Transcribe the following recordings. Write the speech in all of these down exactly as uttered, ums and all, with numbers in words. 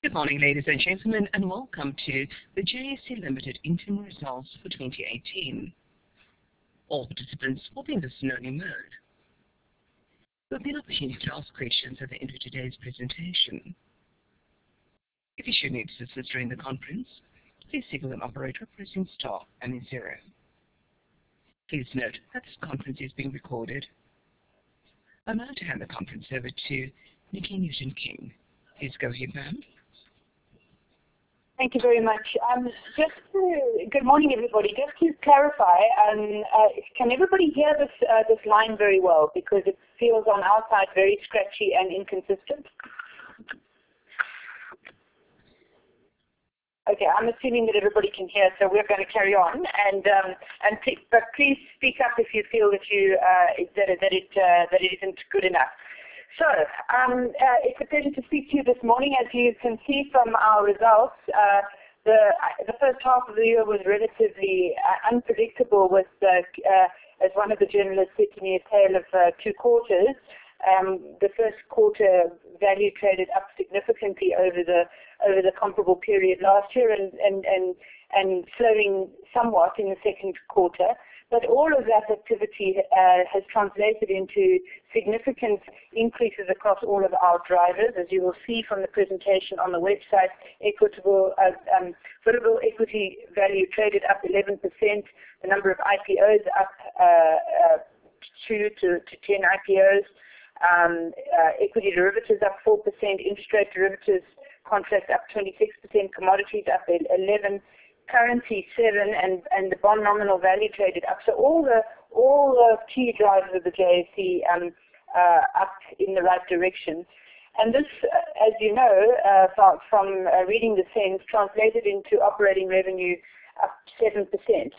Good morning, ladies and gentlemen, and welcome to the J S E Limited interim results for twenty eighteen. All participants will be in listen-only mode. There will be an opportunity to ask questions at the end of today's presentation. If you should need assistance during the conference, please signal an operator pressing star and then zero. Please note that this conference is being recorded. I'm now to hand the conference over to Nikki Newton-King. Please go ahead, ma'am. Thank you very much. Um, just to, good morning, everybody. Just to clarify, um, uh, can everybody hear this uh, this line very well? Because it feels on our side very scratchy and inconsistent. Okay, I'm assuming that everybody can hear, so we're going to carry on. And um, and but please speak up if you feel that you uh, that that it uh, that it isn't good enough. So, um, uh, it's a pleasure to speak to you this morning. As you can see from our results, uh, the the first half of the year was relatively uh, unpredictable with, uh, uh, as one of the journalists said to me, a tale of uh, two quarters. Um, the first quarter value traded up significantly over the over the comparable period last year and, and, and, and slowing somewhat in the second quarter. But all of that activity uh, has translated into significant increases across all of our drivers. As you will see from the presentation on the website, equitable, uh, um, Footable equity value traded up eleven percent, the number of I P Os up uh, uh, two to, to ten I P Os, um, uh, equity derivatives up four percent, interest rate derivatives contracts up twenty-six percent, commodities up eleven percent, currency seven, and and the bond nominal value traded up. So all the all the key drivers of the J S E um, uh, up in the right direction. And this, uh, as you know, uh, from, from uh, reading the S E N S, translated into operating revenue up seven percent.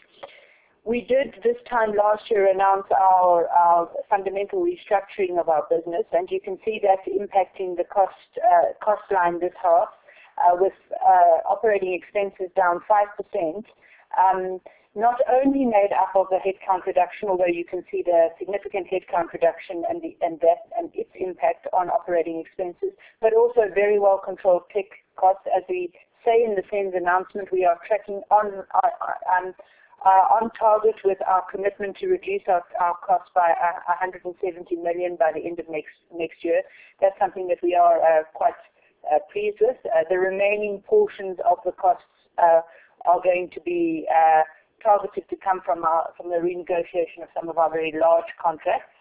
We did this time last year announce our, our fundamental restructuring of our business, and you can see that impacting the cost uh, cost line this half. Uh, with uh, operating expenses down five percent, um, not only made up of the headcount reduction, although you can see the significant headcount reduction and, the, and that and its impact on operating expenses, but also very well controlled tech costs. As we say in the S E N S announcement, we are tracking on uh, um, uh, on target with our commitment to reduce our, our costs by uh, one hundred seventy million by the end of next next year. That's something that we are uh, quite Uh, pleased with. Uh, the remaining portions of the costs uh, are going to be uh, targeted to come from our, from the renegotiation of some of our very large contracts,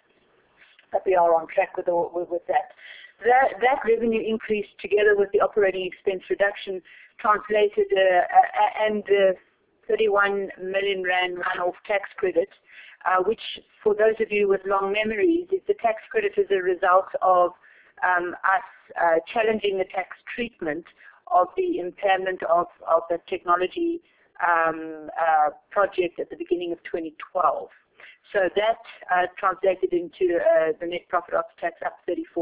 but we are on track with, all, with, with that. that. That revenue increase together with the operating expense reduction translated uh, uh, and the thirty-one million rand run-off tax credit, uh, which for those of you with long memories, is the tax credit is a result of um, us Uh, challenging the tax treatment of the impairment of, of the technology um, uh, project at the beginning of twenty twelve. So that uh, translated into uh, the net profit after tax up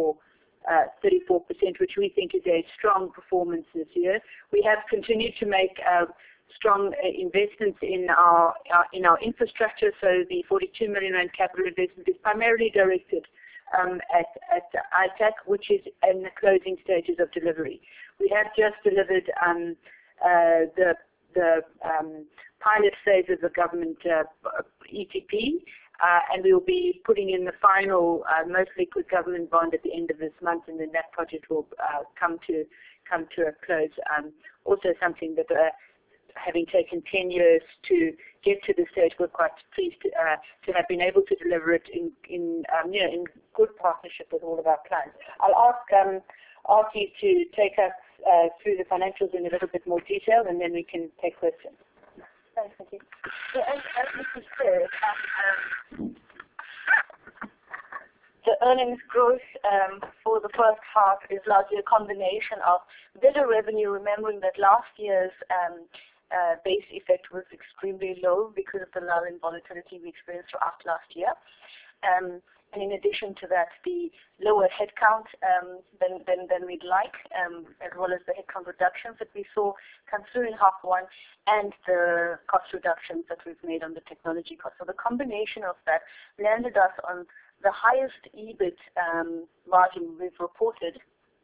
thirty-four percent, which we think is a strong performance this year. We have continued to make uh, strong uh, investments in our, our in our infrastructure. So the forty-two million rand capital investment is primarily directed Um, at, at I T A C, which is in the closing stages of delivery. We have just delivered um, uh, the, the um, pilot phase of the government uh, E T P, uh, and we will be putting in the final uh, most liquid government bond at the end of this month, and then that project will uh, come to come to a close. Um, also something that uh, having taken ten years to get to this stage, we're quite pleased to, uh, to have been able to deliver it in, in um, you know, in good partnership with all of our clients. I'll ask um, Artie to take us uh, through the financials in a little bit more detail, and then we can take questions. Thanks, Nikki. So as, as Nikki said, um, the earnings growth um, for the first half is largely a combination of better revenue, remembering that last year's um, Uh, base effect was extremely low because of the lull in volatility we experienced throughout last year. Um, and in addition to that, the lower headcount um, than, than, than we'd like, um, as well as the headcount reductions that we saw come through in half one, and the cost reductions that we've made on the technology cost. So the combination of that landed us on the highest E B I T um, margin we've reported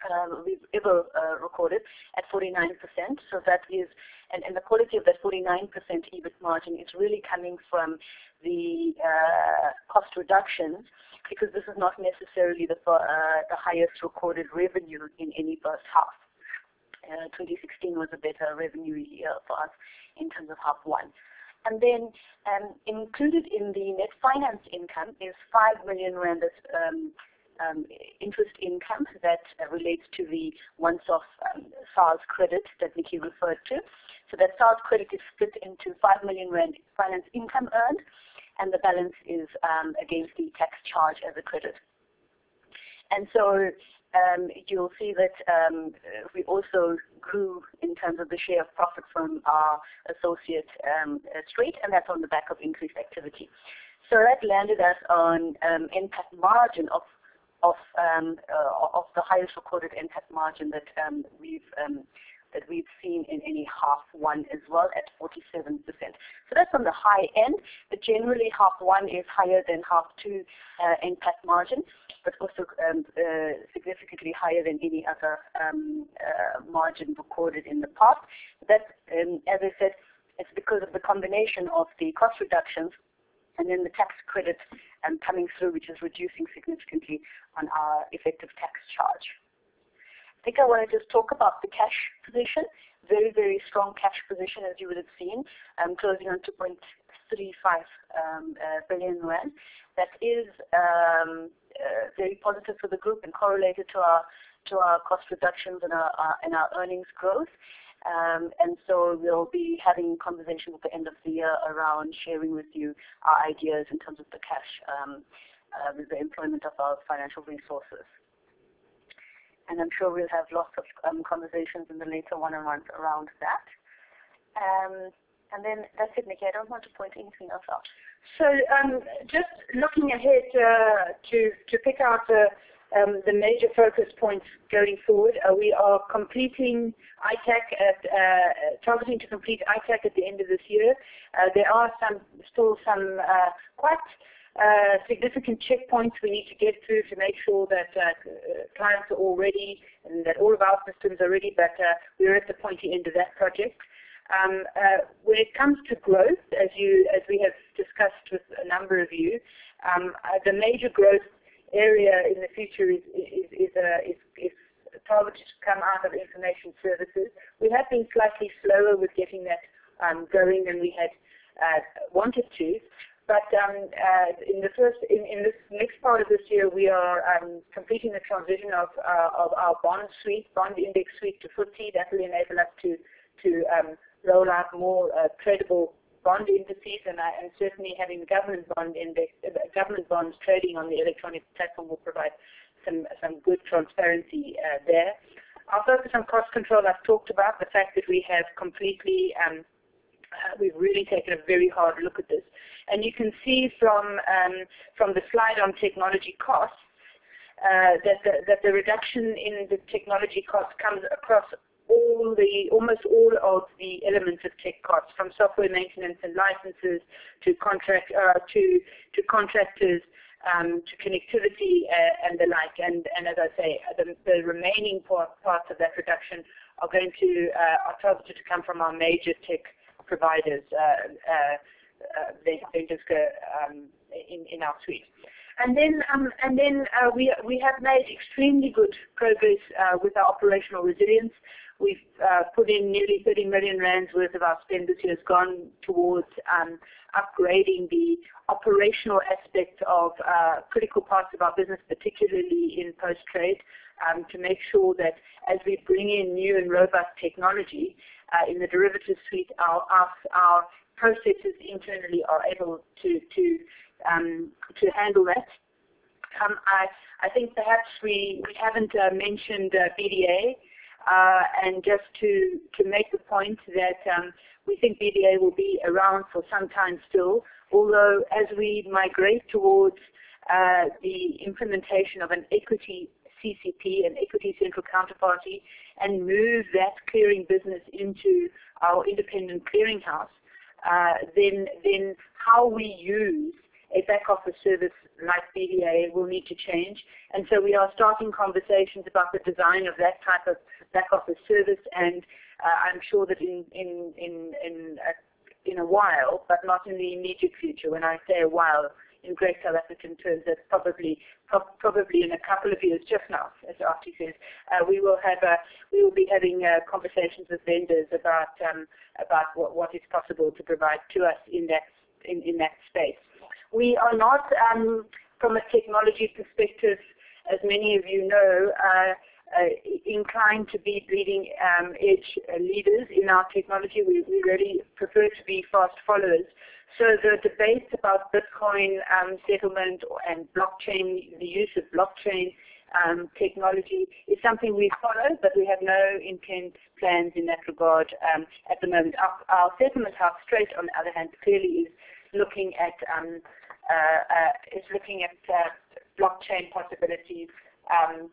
uh, we've ever uh, recorded at forty-nine percent. So that is, and, and the quality of that forty-nine percent EBIT margin is really coming from the uh, cost reductions, because this is not necessarily the, uh, the highest recorded revenue in any first half. Uh, twenty sixteen was a better revenue year for us in terms of half one. And then um, included in the net finance income is five million rand of um, um, interest income that uh, relates to the once-off um, SARS credit that Nikki referred to. So that SARS credit is split into five million rand finance income earned, and the balance is um, against the tax charge as a credit. And so um, you'll see that um, we also grew in terms of the share of profit from our associate um, Straight, and that's on the back of increased activity. So that landed us on um, N PAT margin of of um, uh, of the highest recorded N PAT margin that um, we've um, that we've seen in any half one as well, at forty-seven percent. So that's on the high end, but generally half one is higher than half two uh, N PAT margin, but also um, uh, significantly higher than any other um, uh, margin recorded in the past. That, um, as I said, it's because of the combination of the cost reductions and then the tax credit um, coming through, which is reducing significantly on our effective tax charge. I think I want to just talk about the cash position. Very, very strong cash position, as you would have seen, um, closing on two point three five um, uh, billion rand. That is um, uh, very positive for the group and correlated to our to our cost reductions and our, our and our earnings growth. Um, and so we'll be having conversations at the end of the year around sharing with you our ideas in terms of the cash um, uh, with the employment of our financial resources. And I'm sure we'll have lots of um, conversations in the later one-on-ones around that. Um, and then that's it, Nikki. I don't want to point anything else out. So um, just looking ahead uh, to, to pick out the, um, the major focus points going forward, uh, we are completing I TAC, at, uh, targeting to complete I TAC at the end of this year. Uh, there are some still some uh, quite Uh, significant checkpoints we need to get through to make sure that uh, clients are all ready and that all of our systems are ready, but uh, we're at the pointy end of that project. Um, uh, when it comes to growth, as you as we have discussed with a number of you, um, uh, the major growth area in the future is is is, uh, is, is targeted to come out of information services. We have been slightly slower with getting that um, going than we had uh, wanted to. But um, uh, in the first, in, in this next part of this year, we are um, completing the transition of, uh, of our bond suite, bond index suite to F T S E. That will enable us to to um, roll out more uh, tradable bond indices, and, uh, and certainly having the government bond index, uh, government bonds trading on the electronic platform will provide some some good transparency uh, there. Our focus on cost control, I've talked about the fact that we have completely. Um, Uh, we've really taken a very hard look at this. And you can see from um, from the slide on technology costs uh, that, the, that the reduction in the technology costs comes across all the almost all of the elements of tech costs, from software maintenance and licenses to contract uh, to to contractors um, to connectivity uh, and the like. And, and as I say, the, the remaining part, parts of that reduction are going to uh, are targeted to come from our major tech providers, uh, uh, uh, vendors um, in, in our suite. And then, um, and then uh, we, we have made extremely good progress uh, with our operational resilience. We've uh, put in nearly thirty million rands worth of our spend this year has gone towards um, upgrading the operational aspect of uh, critical parts of our business, particularly in post-trade, um, to make sure that as we bring in new and robust technology uh, in the derivatives suite, our, our, our processes internally are able to to um, to handle that. Um, I I think perhaps we we haven't uh, mentioned uh, B D A, uh, and just to to make the point that um, we think B D A will be around for some time still. Although as we migrate towards uh, the implementation of an equity C C P, an equity central counterparty, and move that clearing business into our independent clearinghouse, uh, then then how we use a back office service like B V A will need to change. And so we are starting conversations about the design of that type of back office service, and uh, I'm sure that in, in, in, in, a, in a while, but not in the immediate future, when I say a while, in great South African terms, that's probably pro- probably in a couple of years, just now, as Artie says, uh, we will have a, we will be having uh, conversations with vendors about um, about what, what is possible to provide to us in that in, in that space. We are not, um, from a technology perspective, as many of you know, uh, uh, inclined to be leading um, edge uh, leaders in our technology. We, we really prefer to be fast followers. So the debates about Bitcoin um, settlement and blockchain, the use of blockchain um, technology is something we follow, but we have no intent plans in that regard um, at the moment. Our, our settlement house, Straight, on the other hand, clearly is looking at um, uh, uh, is looking at uh, blockchain possibilities um,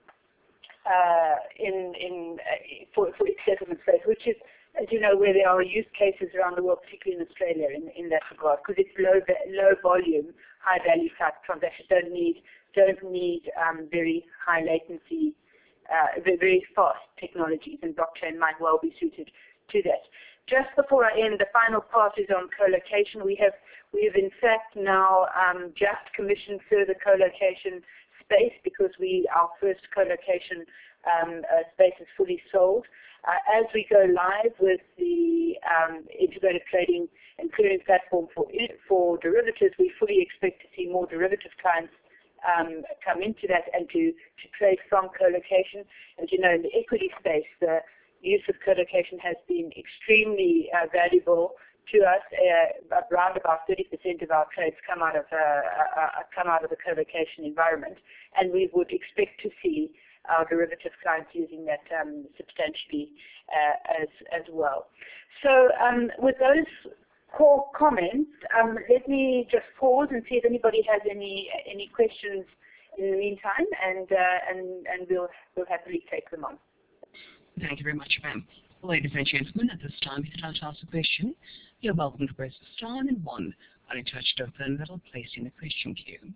uh, in in uh, for for its settlement space, which is, as you know, where there are use cases around the world, particularly in Australia, in, in that regard, because it's low low volume, high value type transactions don't need don't need um, very high latency, uh, very, very fast technologies, and blockchain might well be suited to that. Just before I end, the final part is on co-location. We have we have in fact now um, just commissioned further co-location space, because we our first co-location um, uh, space is fully sold. Uh, as we go live with the um, integrated trading and clearing platform for for derivatives, we fully expect to see more derivative clients um, come into that and to, to trade from co-location. As you know, in the equity space, the use of co-location has been extremely uh, valuable to us. Uh, around about thirty percent of our trades come out of uh, uh, come out of the co-location environment, and we would expect to see our derivative clients using that um, substantially uh, as as well. So um, with those core comments, um, let me just pause and see if anybody has any any questions in the meantime, and uh, and and we'll we'll happily take them on. Thank you very much, ma'am. Ladies and gentlemen, at this time, if you'd like to ask a question, you're welcome to press star and one on a touch-tone phone that will place you in the question queue.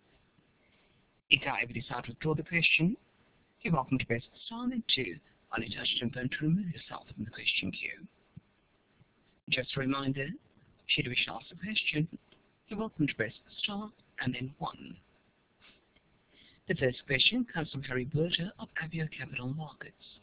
If you ever decide to withdraw the question, you're welcome to press star and two on a touch-tone phone to remove yourself from the question queue. Just a reminder, should you wish to ask a question, you're welcome to press star and then one. The first question comes from Harry Berger of Avio Capital Markets.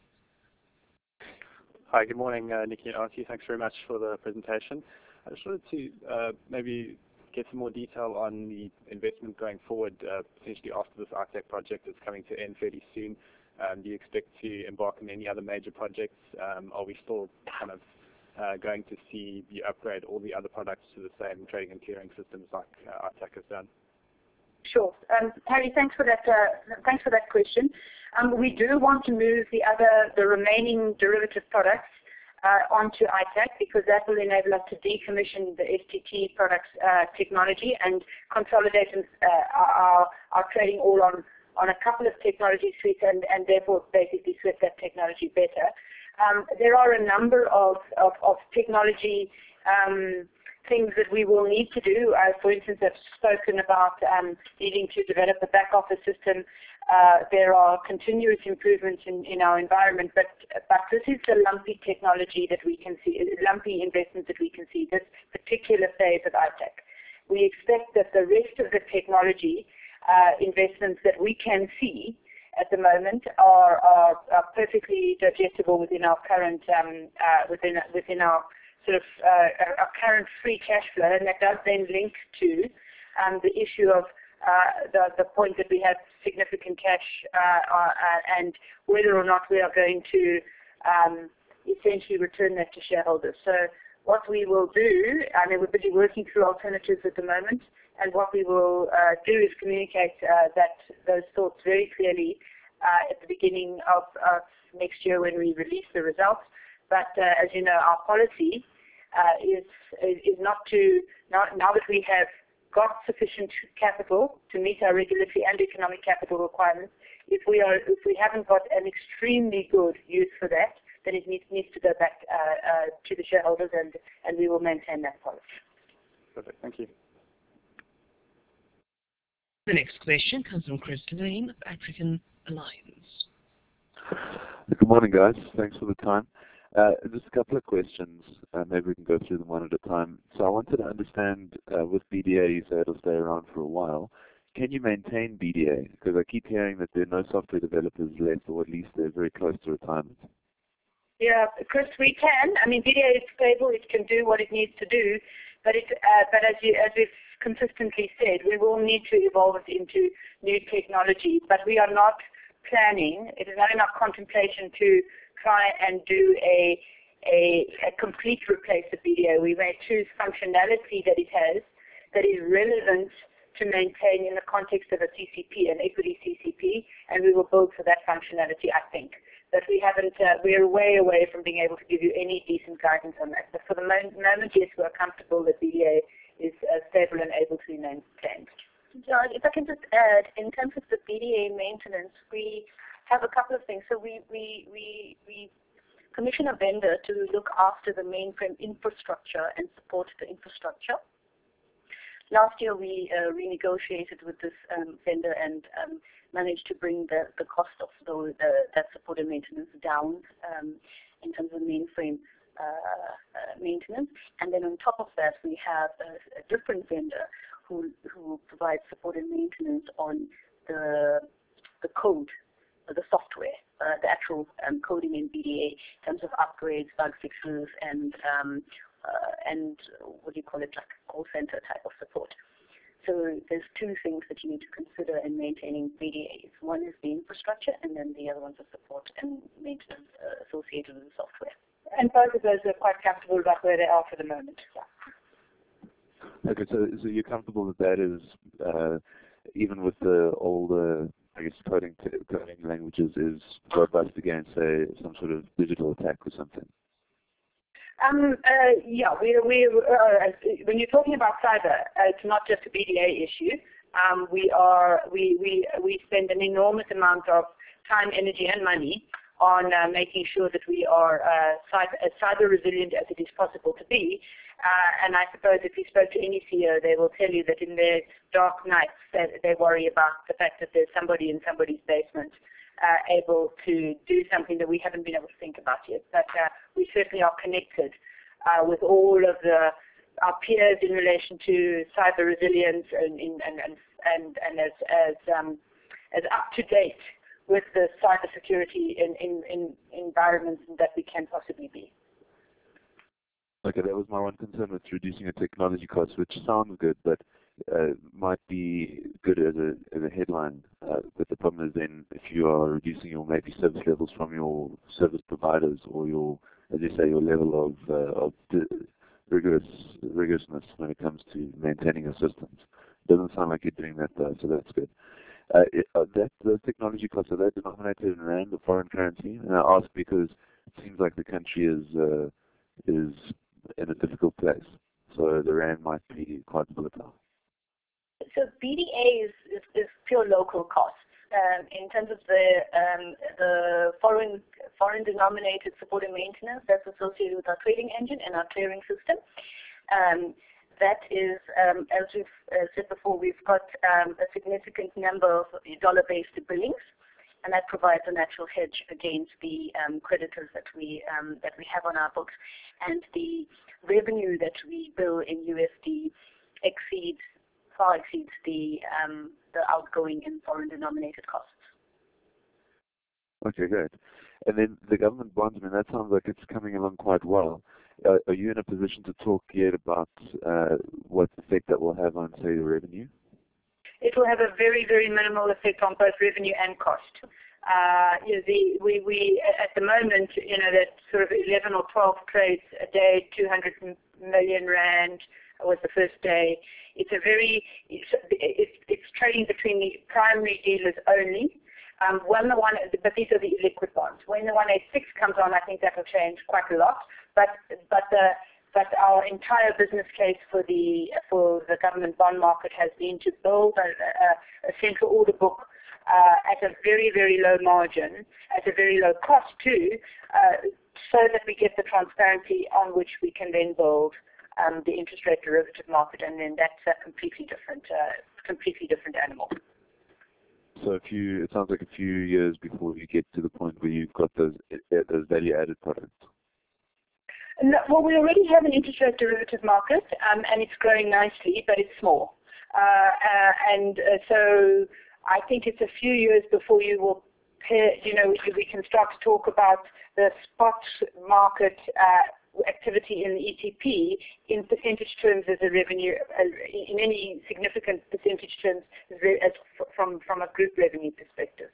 Hi, good morning, uh, Nikki and Artie. Thanks very much for the presentation. I just wanted to uh, maybe get some more detail on the investment going forward, uh, potentially after this I TAC project is coming to end fairly soon. Um, do you expect to embark on any other major projects? Um, are we still kind of uh, going to see you upgrade all the other products to the same trading and clearing systems like uh, I TAC has done? Sure. Um, Harry, thanks for that. Uh, thanks for that question. Um, we do want to move the other, the remaining derivative products uh, onto I TAC, because that will enable us to decommission the S T T products uh, technology and consolidate uh, our, our trading all on, on a couple of technology suites, and, and therefore basically sweat that technology better. Um, there are a number of, of, of technology um, things that we will need to do. Uh, for instance, I've spoken about um, needing to develop a back office system. Uh, there are continuous improvements in, in our environment, but but this is the lumpy technology that we can see, lumpy investment that we can see, this particular phase of I TAC. We expect that the rest of the technology uh, investments that we can see at the moment are, are, are perfectly digestible within our current, um, uh, within, within our sort of uh, our current free cash flow, and that does then link to um, the issue of uh, the, the point that we have significant cash uh, uh, and whether or not we are going to um, essentially return that to shareholders. So what we will do, I mean, we're busy working through alternatives at the moment, and what we will uh, do is communicate uh, that those thoughts very clearly uh, at the beginning of, of next year when we release the results. But uh, as you know, our policy uh, is, is is not to now, now that we have got sufficient capital to meet our regulatory and economic capital requirements. If we are if we haven't got an extremely good use for that, then it needs needs to go back uh, uh, to the shareholders, and and we will maintain that policy. Perfect. Thank you. The next question comes from Chris Lane of African Alliance. Good morning, guys. Thanks for the time. Uh, just a couple of questions. Uh, maybe we can go through them one at a time. So I wanted to understand, uh, with B D A, you say it'll stay around for a while. Can you maintain B D A? Because I keep hearing that there are no software developers left, or at least they're very close to retirement. Yeah, Chris, we can. I mean, B D A is stable. It can do what it needs to do. But it, uh, but as you, as we've consistently said, we will need to evolve it into new technology. But we are not planning. It is not in our contemplation to try and do a a, a complete replace of B D A. We may choose functionality that it has that is relevant to maintain in the context of a C C P, an equity C C P, and we will build for that functionality, I think. But we haven't, uh, we're way away from being able to give you any decent guidance on that. But for the moment, yes, we're comfortable that B D A is uh, stable and able to be maintained. John, if I can just add, in terms of the B D A maintenance, we have a couple of things. So we, we, we, we commission a vendor to look after the mainframe infrastructure and support the infrastructure. Last year, we uh, renegotiated with this um, vendor and um, managed to bring the, the cost of the, the, that support and maintenance down um, in terms of mainframe uh, uh, maintenance. And then on top of that, we have a, a different vendor who, who provides support and maintenance on the, the code, the software, uh, the actual um, coding in B D A in terms of upgrades, bug fixes, and um, Uh, and what do you call it, like call center type of support. So there's two things that you need to consider in maintaining B D As. One is the infrastructure, and then the other one's the support and maintenance uh, associated with the software. And both of those are quite comfortable about where they are for the moment. Okay, so, so you're comfortable that that is, uh, even with the older, I guess, coding, coding languages, is robust against, say, some sort of digital attack or something? Um, uh, yeah, we, we, uh, when you're talking about cyber, uh, it's not just a B D A issue. Um, we are, we, we, we spend an enormous amount of time, energy, and money on uh, making sure that we are uh, cyber, as cyber resilient as it is possible to be. Uh, and I suppose if you spoke to any C E O, they will tell you that in their dark nights, they, they worry about the fact that there's somebody in somebody's basement Uh, able to do something that we haven't been able to think about yet. But uh, we certainly are connected uh, with all of the our peers in relation to cyber resilience and and and and, and as as um, as up to date with the cyber security in, in, in environments that we can possibly be. Okay, that was my one concern with reducing a technology cost, which sounds good, but uh, might be good as a as a headline. Uh, but the problem is then if you are reducing your maybe service levels from your service providers or your, as you say, your level of uh, of rigorous rigorousness when it comes to maintaining your systems. Doesn't sound like you're doing that though, so that's good. Uh, it, uh, that those technology costs, are they denominated in rand or foreign currency? And I ask because it seems like the country is uh, is in a difficult place, so the rand might be quite volatile. So B D A is, is, is pure local costs. Um, in terms of the um, the foreign foreign denominated support and maintenance, that's associated with our trading engine and our clearing system. Um, that is, um, as we've uh, said before, we've got um, a significant number of dollar-based billings, and that provides a natural hedge against the um, creditors that we um, that we have on our books, and the revenue that we bill in U S D exceeds far exceeds the um, the outgoing in foreign denominated costs. Okay, great. And then the government bonds, I mean, that sounds like it's coming along quite well. Uh, are you in a position to talk yet about uh, what effect that will have on, say, the revenue? It will have a very, very minimal effect on both revenue and cost. Uh, you know, the, we, we, at the moment, you know, that sort of eleven or twelve trades a day, two hundred million rand was the first day. It's a very, it's, it's, it's trading between the primary dealers only. Um, when the one, but these are the liquid bonds. When the one eighty-six comes on, I think that will change quite a lot. But but the but our entire business case for the for the government bond market has been to build a, a, a central order book uh, at a very very low margin, at a very low cost too, uh, so that we get the transparency on which we can then build um, the interest rate derivative market, and then that's a completely different, uh, completely different animal. So a few, it sounds like a few years before you get to the point where you've got those those value-added products. No, well, we already have an interest rate derivative market, um, and it's growing nicely, but it's small. Uh, uh, and uh, so I think it's a few years before you will, pay, you know, we, we can start to talk about the spot market uh, activity in the E T P in percentage terms as a revenue, uh, in any significant percentage terms as, as from, from a group revenue perspective.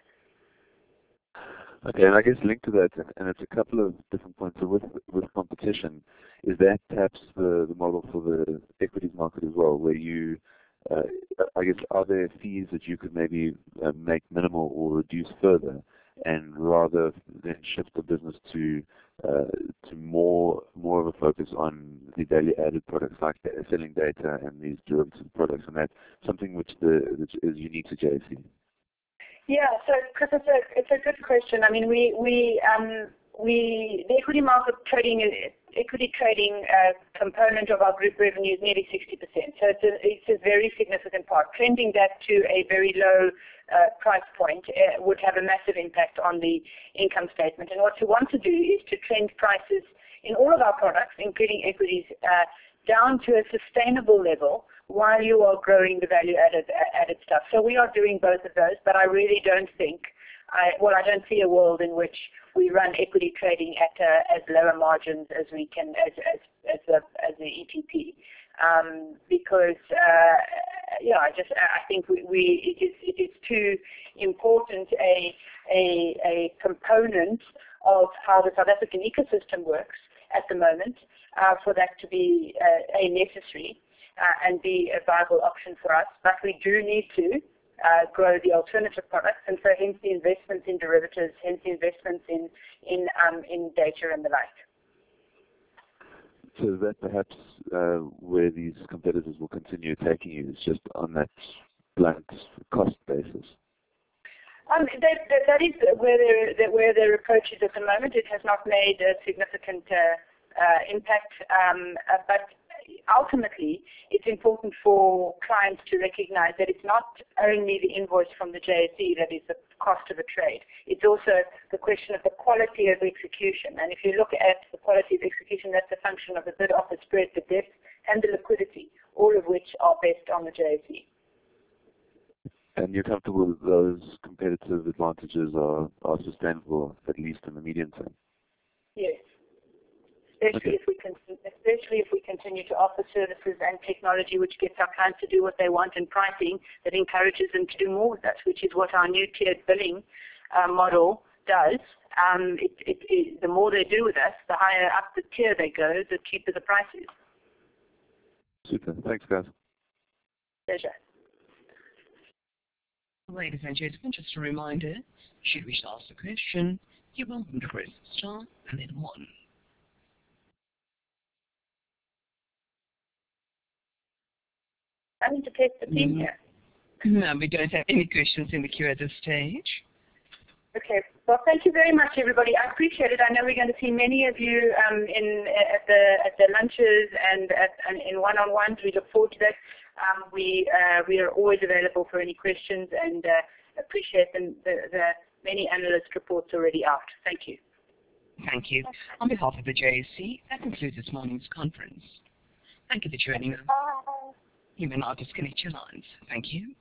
Okay, and I guess linked to that, and it's a couple of different points. So with with competition, is that perhaps the, the model for the equities market as well, where you, uh, I guess, are there fees that you could maybe uh, make minimal or reduce further, and rather than shift the business to uh, to more more of a focus on the value-added products like selling data and these derivative products, and that's something which the which is unique to J S E? Yeah, so Chris, it's a it's a good question. I mean, we we um we the equity market trading equity trading uh, component of our group revenue is nearly sixty percent. So it's a it's a very significant part. Trending that to a very low uh, price point uh, would have a massive impact on the income statement. And what we want to do is to trend prices in all of our products, including equities, uh, down to a sustainable level, while you are growing the value-added added stuff. So we are doing both of those, but I really don't think, I, well, I don't see a world in which we run equity trading at uh, as lower margins as we can, as as as the, as the E T P, um, because uh, yeah, I just I think we, we it is it is too important a a a component of how the South African ecosystem works at the moment uh, for that to be uh, a necessary. Uh, and be a viable option for us, but we do need to uh, grow the alternative products, and so hence the investments in derivatives, hence the investments in in um, in data and the like. So is that perhaps uh, where these competitors will continue attacking you, is just on that blunt cost basis? Um, that, that, that is where their that where their approach is at the moment. It has not made a significant uh, uh, impact, um, uh, but ultimately, it's important for clients to recognize that it's not only the invoice from the J S E that is the cost of a trade. It's also the question of the quality of execution. And if you look at the quality of execution, that's a function of the bid-offer spread, the depth, and the liquidity, all of which are based on the J S E. And you're comfortable that those competitive advantages are, are sustainable, at least in the medium term? Yes. Especially, okay. if we can, especially if we continue to offer services and technology which gets our clients to do what they want, and pricing that encourages them to do more with us, which is what our new tiered billing uh, model does. Um, it, it, it, the more they do with us, the higher up the tier they go, the cheaper the price is. Super. Thanks, guys. Pleasure. Ladies and gentlemen, just a reminder, should you wish to ask a question, you're welcome to press star and then one. I need to test the team here. No, we don't have any questions in the queue at this stage. Okay. Well, thank you very much, everybody. I appreciate it. I know we're going to see many of you um, in at the at the lunches and at and in one-on-ones. We look forward to that. Um, we uh, we are always available for any questions, and uh, appreciate the, the the many analyst reports already out. Thank you. Thank you. On behalf of the J S E, that concludes this morning's conference. Thank you for joining us. You may now disconnect your lines. Thank you.